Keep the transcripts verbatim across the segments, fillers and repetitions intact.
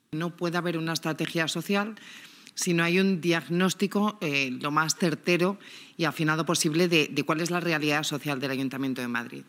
No puede haber una estrategia social si no hay un diagnóstico eh, lo más certero y afinado posible de, de cuál es la realidad social del Ayuntamiento de Madrid.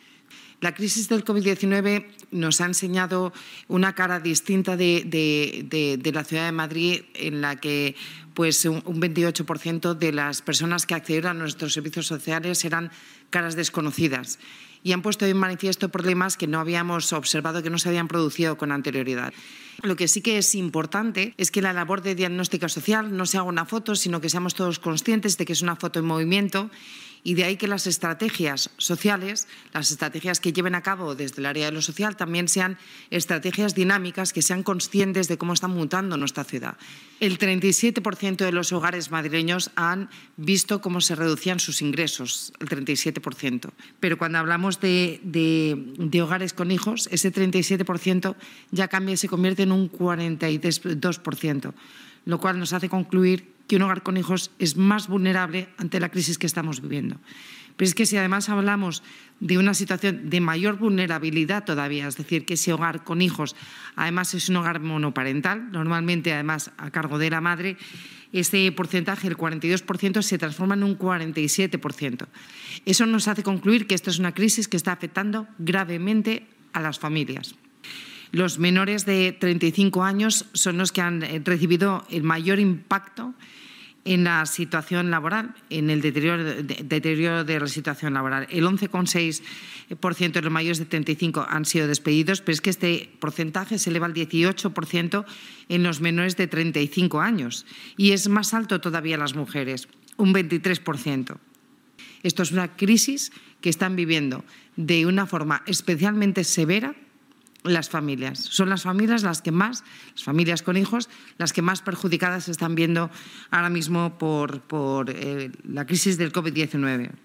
La crisis del COVID diecinueve nos ha enseñado una cara distinta de, de, de, de la ciudad de Madrid, en la que pues, un, un veintiocho por ciento de las personas que accedieron a nuestros servicios sociales eran caras desconocidas y han puesto en manifiesto problemas que no habíamos observado, que no se habían producido con anterioridad. Lo que sí que es importante es que la labor de diagnóstica social no se haga una foto, sino que seamos todos conscientes de que es una foto en movimiento, y de ahí que las estrategias sociales, las estrategias que lleven a cabo desde el área de lo social, también sean estrategias dinámicas, que sean conscientes de cómo está mutando nuestra ciudad. El treinta y siete por ciento de los hogares madrileños han visto cómo se reducían sus ingresos, el treinta y siete por ciento. Pero cuando hablamos de, de, de hogares con hijos, ese treinta y siete por ciento ya cambia y se convierte en un cuarenta y dos por ciento, lo cual nos hace concluir que un hogar con hijos es más vulnerable ante la crisis que estamos viviendo. Pero es que si además hablamos de una situación de mayor vulnerabilidad todavía, es decir, que ese hogar con hijos además es un hogar monoparental, normalmente además a cargo de la madre, ese porcentaje, el cuarenta y dos por ciento, se transforma en un cuarenta y siete por ciento. Eso nos hace concluir que esto es una crisis que está afectando gravemente a las familias. Los menores de treinta y cinco años son los que han recibido el mayor impacto en la situación laboral, en el deterioro de, deterioro de la situación laboral. El once coma seis por ciento de los mayores de treinta y cinco han sido despedidos, pero es que este porcentaje se eleva al dieciocho por ciento en los menores de treinta y cinco años y es más alto todavía en las mujeres, un veintitrés por ciento. Esto es una crisis que están viviendo de una forma especialmente severa las familias. Son las familias las que más, las familias con hijos, las que más perjudicadas se están viendo ahora mismo por, por eh, la crisis del COVID diecinueve.